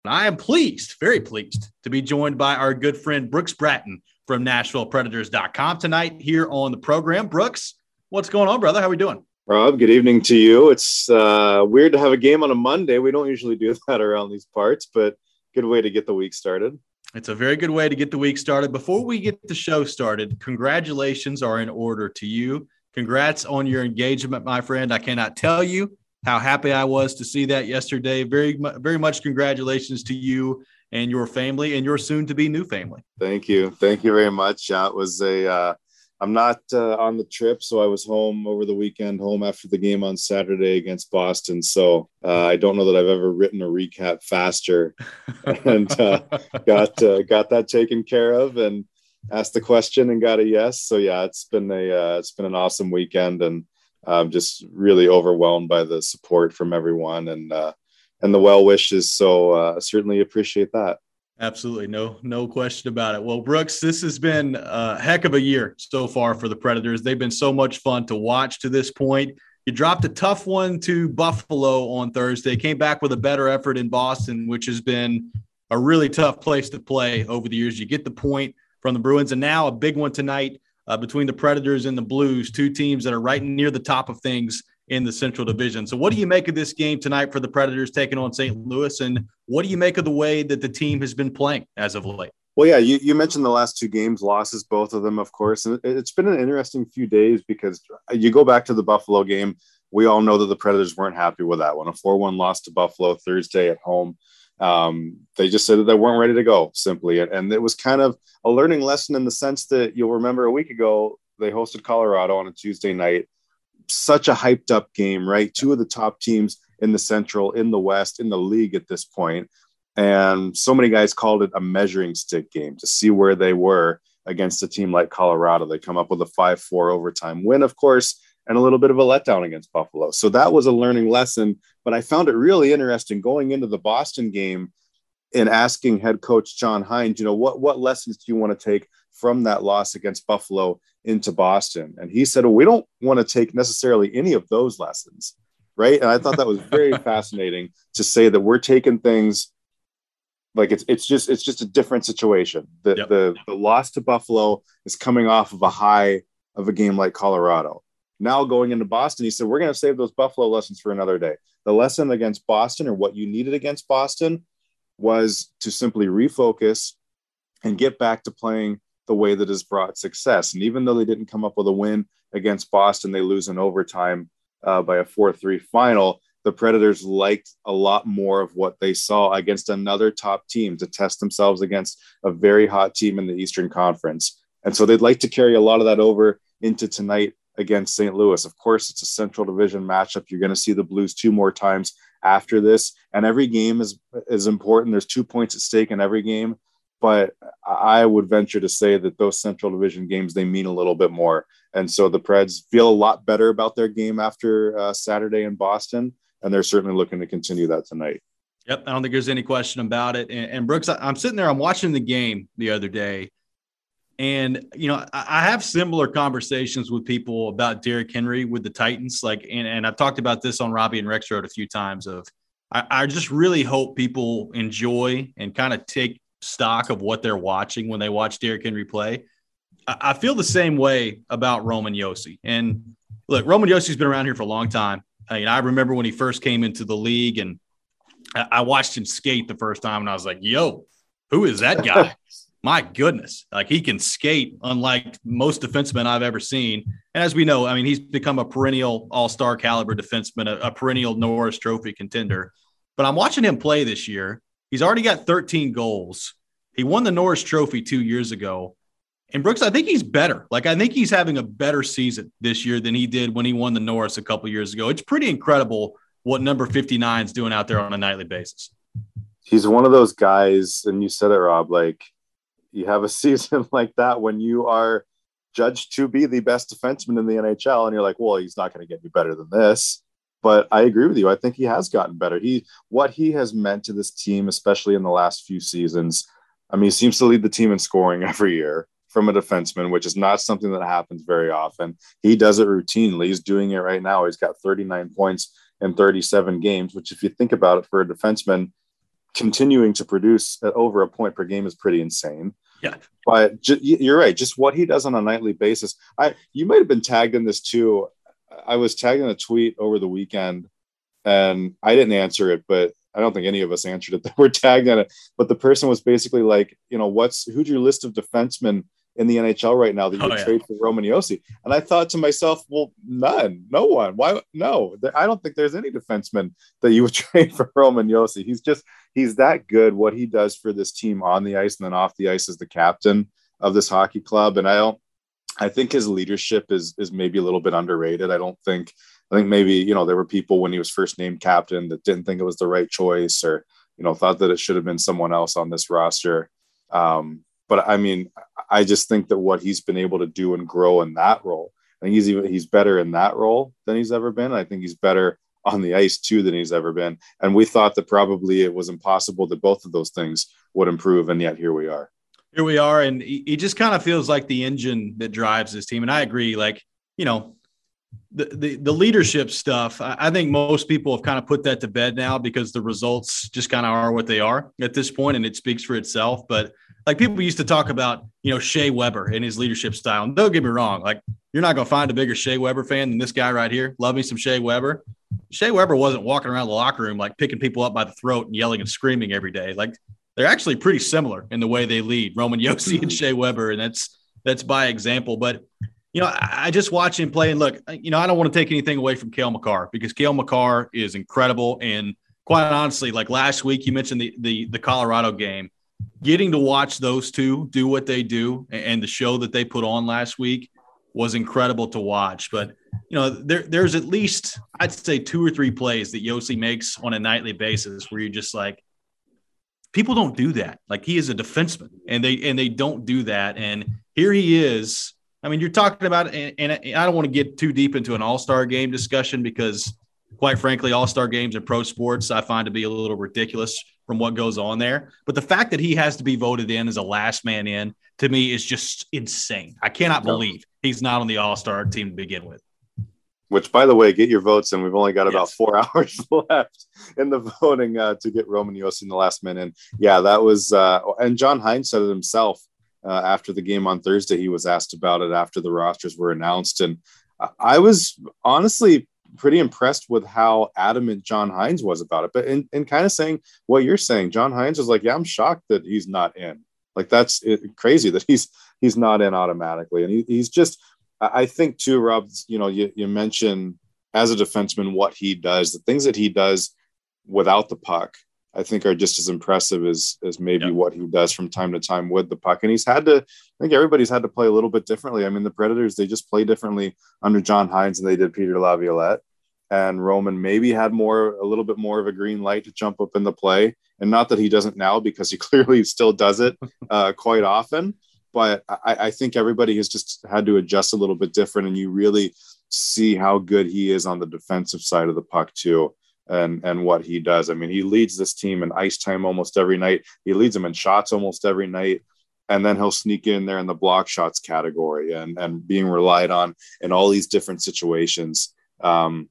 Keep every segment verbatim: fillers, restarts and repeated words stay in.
I am pleased, very pleased, to be joined by our good friend Brooks Bratton from Nashville Predators dot com tonight here on the program. Brooks, what's going on, brother? How are we doing? Rob, good evening to you. It's uh, weird to have a game on a Monday. We don't usually do that around these parts, but good way to get the week started. It's a very good way to get the week started. Before we get the show started, congratulations are in order to you. Congrats on your engagement, my friend. I cannot tell you how happy I was to see that yesterday. Very, very much congratulations to you and your family and your soon-to-be new family. Thank you. Thank you very much. Uh, it was a, uh, I'm not uh, on the trip, so I was home over the weekend, home after the game on Saturday against Boston. So uh, I don't know that I've ever written a recap faster and uh, got uh, got that taken care of and asked the question and got a yes. So yeah, it's been a uh, it's been an awesome weekend, and I'm just really overwhelmed by the support from everyone and uh, and the well wishes. So uh, certainly appreciate that. Absolutely. No, no question about it. Well, Brooks, this has been a heck of a year so far for the Predators. They've been so much fun to watch to this point. You dropped a tough one to Buffalo on Thursday, came back with a better effort in Boston, which has been a really tough place to play over the years. You get the point from the Bruins, and now a big one tonight uh, between the Predators and the Blues, two teams that are right near the top of things in the Central Division. So what do you make of this game tonight for the Predators taking on Saint Louis, and what do you make of the way that the team has been playing as of late? Well, yeah, you, you mentioned the last two games, losses, both of them, of course. And it's been an interesting few days because you go back to the Buffalo game. We all know that the Predators weren't happy with that one. A four one loss to Buffalo Thursday at home. Um, they just said that they weren't ready to go, simply. And it was kind of a learning lesson in the sense that you'll remember a week ago, they hosted Colorado on a Tuesday night. Such a hyped up game, right? Two of the top teams in the Central, in the West, in the league at this point. And so many guys called it a measuring stick game to see where they were against a team like Colorado. They come up with a five four overtime win, of course, and a little bit of a letdown against Buffalo. So that was a learning lesson. But I found it really interesting going into the Boston game and asking head coach John Hynes, you know, what, what lessons do you want to take from that loss against Buffalo into Boston? And he said, well, we don't want to take necessarily any of those lessons, right? And I thought that was very fascinating to say that we're taking things like it's it's just it's just a different situation. The, yep. the the loss to Buffalo is coming off of a high of a game like Colorado. Now going into Boston, he said, we're going to save those Buffalo lessons for another day. The lesson against Boston, or what you needed against Boston, was to simply refocus and get back to playing the way that has brought success. And even though they didn't come up with a win against Boston, they lose in overtime uh, by a four three final. The Predators liked a lot more of what they saw against another top team to test themselves against a very hot team in the Eastern Conference. And so they'd like to carry a lot of that over into tonight against Saint Louis. Of course, it's a Central Division matchup. You're going to see the Blues two more times after this. And every game is, is important. There's two points at stake in every game. But I would venture to say that those Central Division games, they mean a little bit more. And so the Preds feel a lot better about their game after uh, Saturday in Boston. And they're certainly looking to continue that tonight. Yep, I don't think there's any question about it. And, and Brooks, I'm sitting there, I'm watching the game the other day. And, you know, I, I have similar conversations with people about Derrick Henry with the Titans. Like, and, and I've talked about this on Robbie and Rexroad a few times of, I, I just really hope people enjoy and kind of take stock of what they're watching when they watch Derrick Henry play. I, I feel the same way about Roman Josi. And look, Roman Josi's been around here for a long time. I mean, I remember when he first came into the league and I watched him skate the first time and I was like, yo, who is that guy? My goodness. Like, he can skate unlike most defensemen I've ever seen. And as we know, I mean, he's become a perennial all-star caliber defenseman, a, a perennial Norris Trophy contender. But I'm watching him play this year. He's already got thirteen goals. He won the Norris Trophy two years ago. And Brooks, I think he's better. Like, I think he's having a better season this year than he did when he won the Norris a couple years ago. It's pretty incredible what number fifty-nine is doing out there on a nightly basis. He's one of those guys, and you said it, Rob, like, you have a season like that when you are judged to be the best defenseman in the N H L, and you're like, well, he's not going to get any better than this. But I agree with you. I think he has gotten better. He what he has meant to this team, especially in the last few seasons. I mean, he seems to lead the team in scoring every year from a defenseman, which is not something that happens very often. He does it routinely. He's doing it right now. He's got thirty-nine points in thirty-seven games, which, if you think about it, for a defenseman, continuing to produce at over a point per game is pretty insane. Yeah. But j- you're right. Just what he does on a nightly basis. I You might have been tagged in this too. I was tagged in a tweet over the weekend, and I didn't answer it, but I don't think any of us answered it that were tagged in it. But the person was basically like, you know, what's who's your list of defensemen in the N H L right now that you would oh, yeah. trade for Roman Josi? And I thought to myself, well, none, no one. Why? No, I don't think there's any defenseman that you would trade for Roman Josi. He's just, he's that good. What he does for this team on the ice and then off the ice as the captain of this hockey club. And I don't, I think his leadership is, is maybe a little bit underrated. I don't think, I think maybe, you know, there were people when he was first named captain that didn't think it was the right choice, or, you know, thought that it should have been someone else on this roster. Um, But I mean, I just think that what he's been able to do and grow in that role, I think he's even he's better in that role than he's ever been. I think he's better on the ice too than he's ever been. And we thought that probably it was impossible that both of those things would improve, and yet here we are. Here we are, and he, he just kind of feels like the engine that drives this team. And I agree, like, you know, the the, the leadership stuff. I, I think most people have kind of put that to bed now because the results just kind of are what they are at this point, and it speaks for itself. But like, people used to talk about, you know, Shea Weber and his leadership style. And don't get me wrong, like, you're not going to find a bigger Shea Weber fan than this guy right here. Love me some Shea Weber. Shea Weber wasn't walking around the locker room like picking people up by the throat and yelling and screaming every day. Like, they're actually pretty similar in the way they lead, Roman Josi and Shea Weber, and that's that's by example. But, you know, I, I just watch him play, and look, you know, I don't want to take anything away from Cale Makar, because Cale Makar is incredible. And quite honestly, like last week, you mentioned the the the Colorado game. Getting to watch those two do what they do and the show that they put on last week was incredible to watch. But, you know, there, there's at least, I'd say, two or three plays that Josi makes on a nightly basis where you're just like, people don't do that. Like, he is a defenseman, and they and they don't do that. And here he is. I mean, you're talking about, and, and I don't want to get too deep into an all-star game discussion because, quite frankly, all-star games in pro sports I find to be a little ridiculous from what goes on there. But the fact that he has to be voted in as a last man in, to me, is just insane. I cannot no. believe he's not on the all-star team to begin with. Which, by the way, get your votes in. We've only got about yes. four hours left in the voting uh, to get Roman Josi in the last minute. And yeah, that was uh, – and John Hynes said it himself uh, after the game on Thursday. He was asked about it after the rosters were announced. And I was honestly – pretty impressed with how adamant John Hynes was about it, but in, in kind of saying what you're saying, John Hynes was like, yeah, I'm shocked that he's not in. Like, that's it, crazy that he's, he's not in automatically. And he, he's just, I think too, Rob, you know, you, you mentioned as a defenseman, what he does, the things that he does without the puck, I think are just as impressive as, as maybe yep. what he does from time to time with the puck. And he's had to, I think everybody's had to play a little bit differently. I mean, the Predators, they just play differently under John Hynes than they did Peter Laviolette. And Roman maybe had more, a little bit more of a green light to jump up in the play. And not that he doesn't now, because he clearly still does it uh, quite often. But I, I think everybody has just had to adjust a little bit different. And you really see how good he is on the defensive side of the puck too. And, and what he does. I mean, he leads this team in ice time almost every night. He leads them in shots almost every night. And then he'll sneak in there in the block shots category and, and being relied on in all these different situations. Um,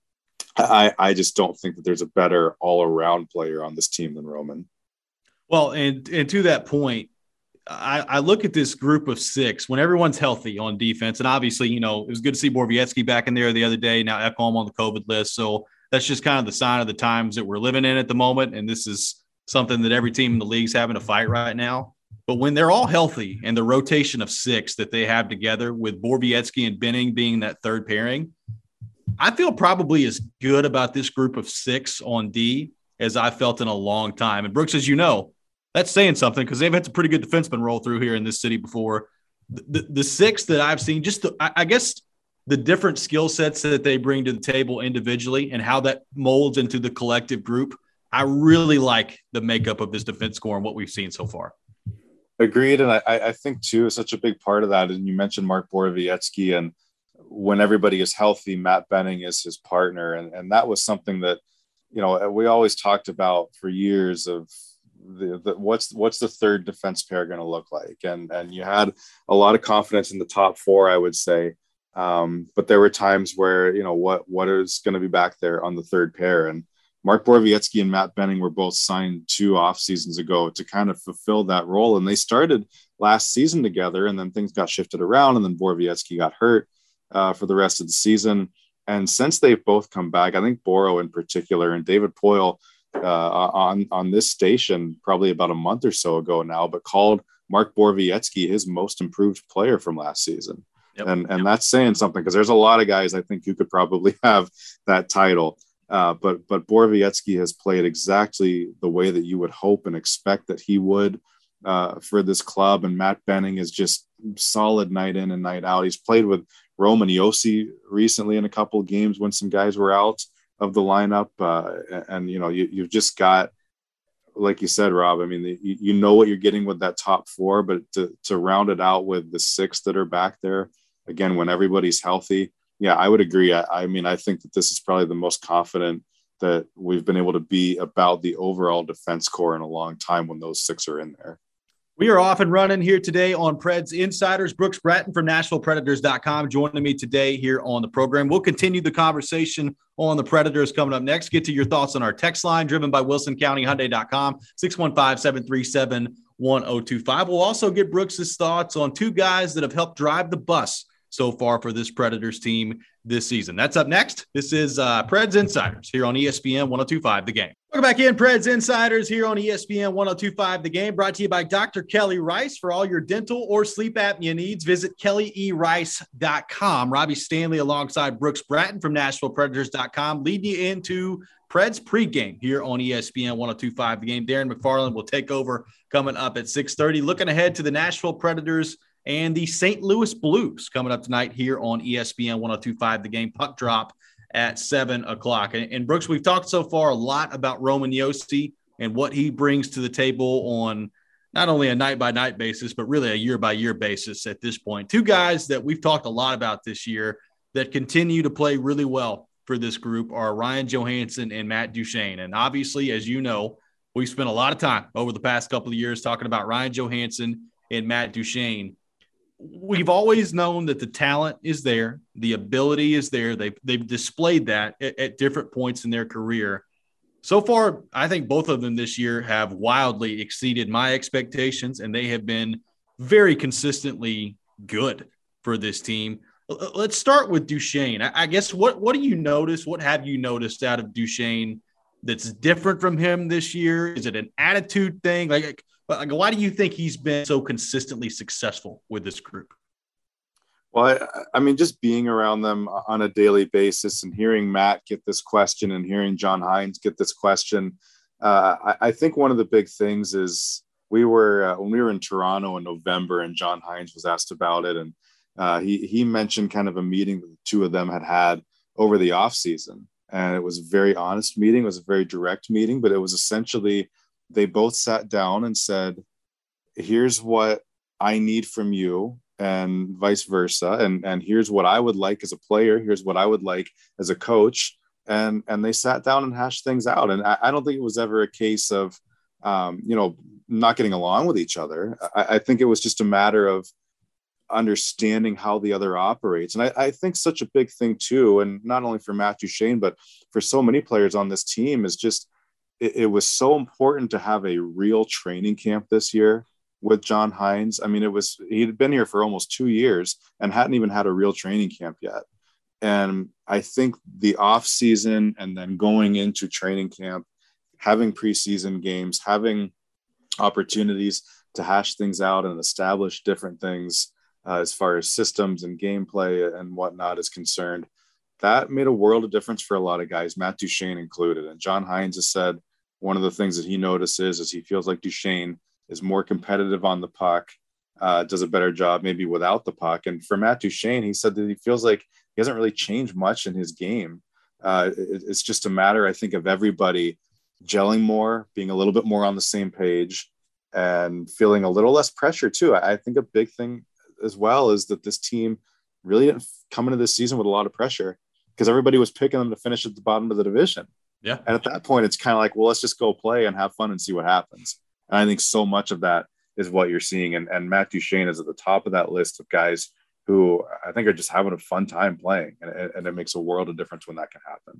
I, I just don't think that there's a better all-around player on this team than Roman. Well, and, and to that point, I, I look at this group of six when everyone's healthy on defense. And obviously, you know, it was good to see Borowiecki back in there the other day. Now Ekholm on the COVID list. So that's just kind of the sign of the times that we're living in at the moment. And this is something that every team in the league's having to fight right now. But when they're all healthy and the rotation of six that they have together, with Borowiecki and Benning being that third pairing, I feel probably as good about this group of six on D as I felt in a long time. And Brooks, as you know, that's saying something, because they've had some pretty good defensemen roll through here in this city before. The, the, the six that I've seen, just the, I, I guess the different skill sets that they bring to the table individually and how that molds into the collective group, I really like the makeup of this defense core and what we've seen so far. Agreed. And I, I think, too, such a big part of that, and you mentioned Mark Borowiecki, and when everybody is healthy, Matt Benning is his partner. And, and that was something that, you know, we always talked about for years of the, the what's what's the third defense pair going to look like. And, and you had a lot of confidence in the top four, I would say. Um, but there were times where, you know, what what is going to be back there on the third pair. And Mark Borowiecki and Matt Benning were both signed two off seasons ago to kind of fulfill that role. And they started last season together, and then things got shifted around, and then Borowiecki got hurt uh, for the rest of the season. And since they've both come back, I think Boro in particular and David Poyle uh, on, on this station probably about a month or so ago now, but called Mark Borowiecki his most improved player from last season. Yep. And, and that's saying something, because there's a lot of guys I think who could probably have that title. Uh, but but Borowiecki has played exactly the way that you would hope and expect that he would uh, for this club. And Matt Benning is just solid night in and night out. He's played with Roman Josi recently in a couple of games when some guys were out of the lineup. Uh, and, and, you know, you, you've just got, like you said, Rob, I mean, the, you, you know what you're getting with that top four, but to, to round it out with the six that are back there, again, when everybody's healthy, yeah, I would agree. I, I mean, I think that this is probably the most confident that we've been able to be about the overall defense core in a long time when those six are in there. We are off and running here today on Preds Insiders. Brooks Bratton from Nashville Predators dot com joining me today here on the program. We'll continue the conversation on the Predators coming up next. Get to your thoughts on our text line driven by Wilson County Hyundai dot com, six one five, seven three seven, one oh two five. We'll also get Brooks's thoughts on two guys that have helped drive the bus so far for this Predators team this season. That's up next. This is uh, Preds Insiders here on E S P N one oh two point five The Game. Welcome back in, Preds Insiders here on E S P N one oh two point five The Game, brought to you by Doctor Kelly Rice. For all your dental or sleep apnea needs, visit kelly e rice dot com. Robbie Stanley alongside Brooks Bratton from Nashville Predators dot com leading you into Preds pregame here on E S P N one oh two point five The Game. Darren McFarland will take over coming up at six thirty. Looking ahead to the Nashville Predators and the Saint Louis Blues coming up tonight here on E S P N one oh two point five The Game. Puck drop at seven o'clock. And, and Brooks, we've talked so far a lot about Roman Josi and what he brings to the table on not only a night-by-night basis, but really a year-by-year basis at this point. Two guys that we've talked a lot about this year that continue to play really well for this group are Ryan Johansen and Matt Duchene. And obviously, as you know, we've spent a lot of time over the past couple of years talking about Ryan Johansen and Matt Duchene. We've always known that the talent is there. The ability is there. They've, they've displayed that at, at different points in their career. So far, I think both of them this year have wildly exceeded my expectations, and they have been very consistently good for this team. Let's start with Duchene. I, I guess what, what do you notice? What have you noticed out of Duchene that's different from him this year? Is it an attitude thing? Like, Like, why do you think he's been so consistently successful with this group? Well, I, I mean, just being around them on a daily basis and hearing Matt get this question and hearing John Hynes get this question, uh, I, I think one of the big things is we were uh, when we were in Toronto in November and John Hynes was asked about it, and uh, he he mentioned kind of a meeting that the two of them had had over the off season, and it was a very honest meeting. It was a very direct meeting, but it was essentially they both sat down and said, here's what I need from you and vice versa. And, and here's what I would like as a player. Here's what I would like as a coach. And, and they sat down and hashed things out. And I, I don't think it was ever a case of, um, you know, not getting along with each other. I, I think it was just a matter of understanding how the other operates. And I, I think such a big thing too, and not only for Matt Duchene, but for so many players on this team is just, it was so important to have a real training camp this year with John Hynes. I mean, it was, he'd been here for almost two years and hadn't even had a real training camp yet. And I think the off season and then going into training camp, having preseason games, having opportunities to hash things out and establish different things uh, as far as systems and gameplay and whatnot is concerned, that made a world of difference for a lot of guys, Matt Duchene included. And John Hynes has said, one of the things that he notices is he feels like Duchene is more competitive on the puck, uh, does a better job maybe without the puck. And for Matt Duchene, he said that he feels like he hasn't really changed much in his game. Uh, it, it's just a matter, I think, of everybody gelling more, being a little bit more on the same page, and feeling a little less pressure too. I, I think a big thing as well is that this team really didn't come into this season with a lot of pressure because everybody was picking them to finish at the bottom of the division. Yeah. And at that point, it's kind of like, well, let's just go play and have fun and see what happens. And I think so much of that is what you're seeing. And, and Matt Duchene is at the top of that list of guys who I think are just having a fun time playing. And, and it makes a world of difference when that can happen.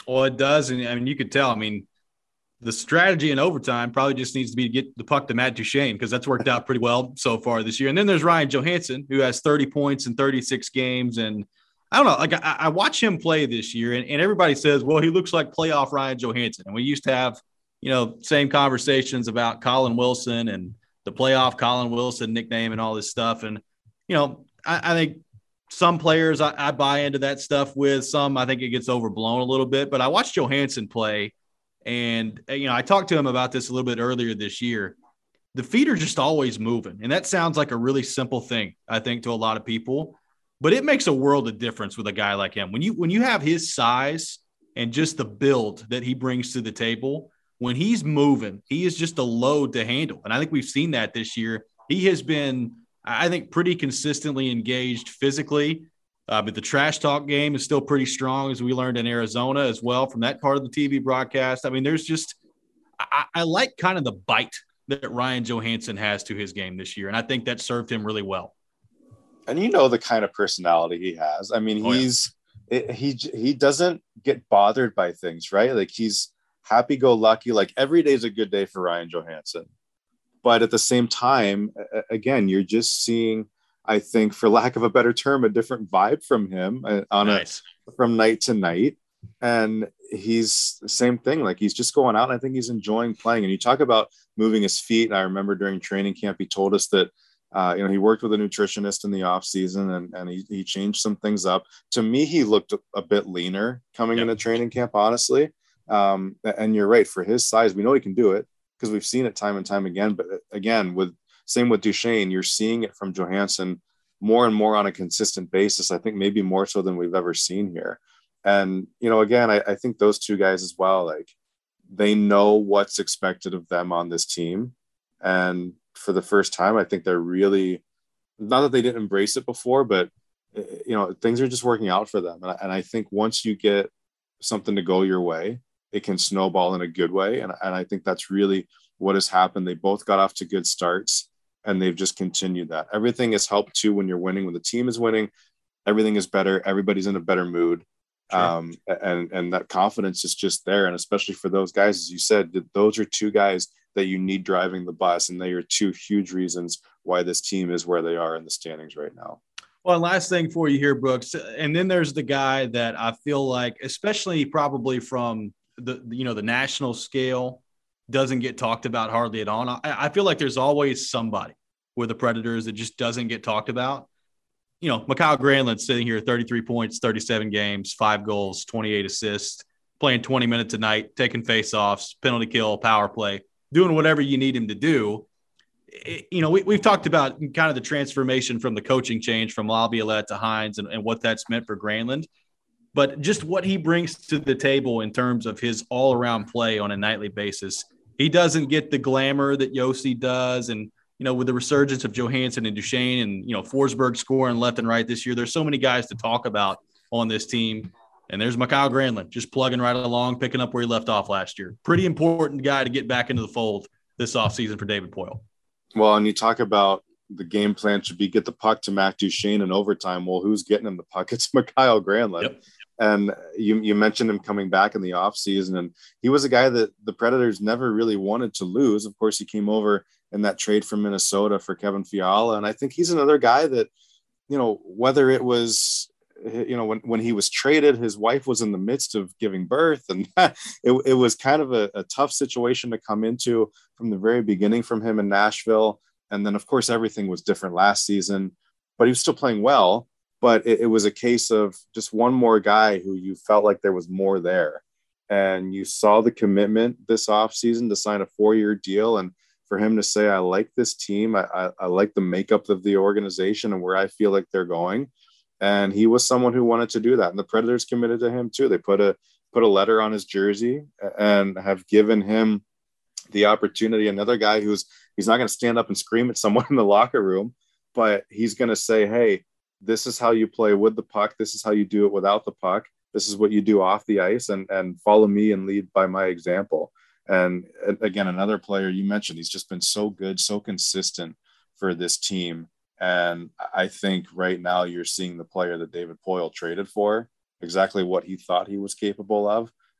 Well, it does. And I mean, you could tell, I mean, the strategy in overtime probably just needs to be to get the puck to Matt Duchene because that's worked out pretty well so far this year. And then there's Ryan Johansson, who has thirty points in thirty-six games. And I don't know, like I, I watch him play this year, and, and everybody says, well, he looks like playoff Ryan Johansson. And we used to have, you know, same conversations about Colin Wilson and the playoff Colin Wilson nickname and all this stuff. And, you know, I, I think some players I, I buy into that stuff with. Some I think it gets overblown a little bit. But I watched Johansson play, and, you know, I talked to him about this a little bit earlier this year. The feet are just always moving. And that sounds like a really simple thing, I think, to a lot of people. But it makes a world of difference with a guy like him. When you when you have his size and just the build that he brings to the table, when he's moving, he is just a load to handle. And I think we've seen that this year. He has been, I think, pretty consistently engaged physically. Uh, but the trash talk game is still pretty strong, as we learned in Arizona as well from that part of the T V broadcast. I mean, there's just I, I like kind of the bite that Ryan Johansson has to his game this year. And I think that served him really well. And you know the kind of personality he has. I mean, he's oh, yeah. it, he he doesn't get bothered by things, right? Like he's happy-go-lucky. Like every day is a good day for Ryan Johansson. But at the same time, again, you're just seeing, I think, for lack of a better term, a different vibe from him on nice. a from night to night. And he's the same thing. Like he's just going out, and I think he's enjoying playing. And you talk about moving his feet. And I remember during training camp, he told us that Uh, you know, he worked with a nutritionist in the off season, and, and he, he changed some things up. To me, he looked a, a bit leaner coming yep. into training camp, honestly. Um, and you're right, for his size, we know he can do it because we've seen it time and time again. But again, with same with Duchene, you're seeing it from Johansson more and more on a consistent basis. I think maybe more so than we've ever seen here. And, you know, again, I, I think those two guys as well, like they know what's expected of them on this team. And for the first time, I think they're really, not that they didn't embrace it before, but you know, things are just working out for them. And I, and I think once you get something to go your way, it can snowball in a good way. And, and I think that's really what has happened. They both got off to good starts, and they've just continued that. Everything has helped too when you're winning, when the team is winning, everything is better. Everybody's in a better mood. Sure. Um, and, and that confidence is just there. And especially for those guys, as you said, those are two guys that you need driving the bus. And they are two huge reasons why this team is where they are in the standings right now. Well, last thing for you here, Brooks. And then there's the guy that I feel like, especially probably from the, you know, the national scale, doesn't get talked about hardly at all. I, I feel like there's always somebody with the Predators that just doesn't get talked about. You know, Mikael Granlund sitting here, thirty-three points, thirty-seven games, five goals, twenty-eight assists, playing twenty minutes a night, taking faceoffs, penalty kill, power play, doing whatever you need him to do. It, you know, we, we've talked about kind of the transformation from the coaching change from Laviolette to Hines and, and what that's meant for Granlund. But just what he brings to the table in terms of his all-around play on a nightly basis. He doesn't get the glamour that Josi does. And, you know, with the resurgence of Johansson and Duchene and, you know, Forsberg scoring left and right this year, there's so many guys to talk about on this team. And there's Mikael Granlund just plugging right along, picking up where he left off last year. Pretty important guy to get back into the fold this offseason for David Poile. Well, and you talk about the game plan should be get the puck to Matt Duchene in overtime. Well, who's getting him the puck? It's Mikael Granlund. Yep. And you, you mentioned him coming back in the offseason, and he was a guy that the Predators never really wanted to lose. Of course, he came over in that trade from Minnesota for Kevin Fiala. And I think he's another guy that, you know, whether it was, you know, when, when he was traded, his wife was in the midst of giving birth, and it, it was kind of a, a tough situation to come into from the very beginning from him in Nashville. And then, of course, everything was different last season, but he was still playing well. But it, it was a case of just one more guy who you felt like there was more there. And you saw the commitment this offseason to sign a four-year deal. And for him to say, I like this team, I, I, I like the makeup of the organization and where I feel like they're going. And he was someone who wanted to do that. And the Predators committed to him too. They put a put a letter on his jersey and have given him the opportunity. Another guy who's, he's not going to stand up and scream at someone in the locker room, but he's going to say, hey, this is how you play with the puck. This is how you do it without the puck. This is what you do off the ice, and, and follow me and lead by my example. And again, another player you mentioned, he's just been so good, so consistent for this team. And I think right now you're seeing the player that David Poile traded for, exactly what he thought he was capable of.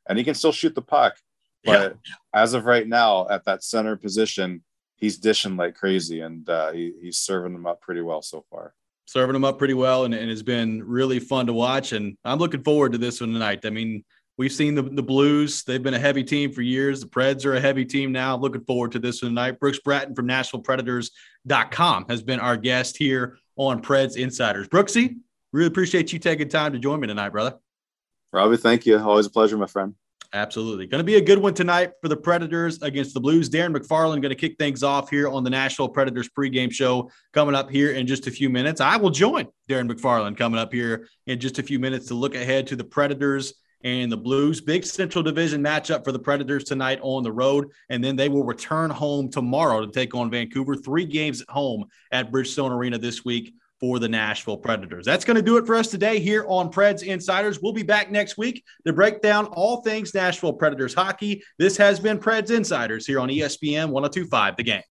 and he can still shoot the puck. But yeah. as of right now, at that center position, he's dishing like crazy, and uh, he, he's serving them up pretty well so far. Serving them up pretty well, and, and it's been really fun to watch. And I'm looking forward to this one tonight. I mean, we've seen the, the Blues. They've been a heavy team for years. The Preds are a heavy team now. I'm looking forward to this one tonight. Brooks Bratton from Nashville Predators dot com has been our guest here on Preds Insiders. Brooksy, really appreciate you taking time to join me tonight, brother. Robbie, thank you. Always a pleasure, my friend. Absolutely. Going to be a good one tonight for the Predators against the Blues. Darren McFarland going to kick things off here on the Nashville Predators pregame show coming up here in just a few minutes. I will join Darren McFarland coming up here in just a few minutes to look ahead to the Predators and the Blues. Big Central Division matchup for the Predators tonight on the road, and then they will return home tomorrow to take on Vancouver. Three games at home at Bridgestone Arena this week for the Nashville Predators. That's going to do it for us today here on Preds Insiders. We'll be back next week to break down all things Nashville Predators hockey. This has been Preds Insiders here on E S P N one oh two point five The Game.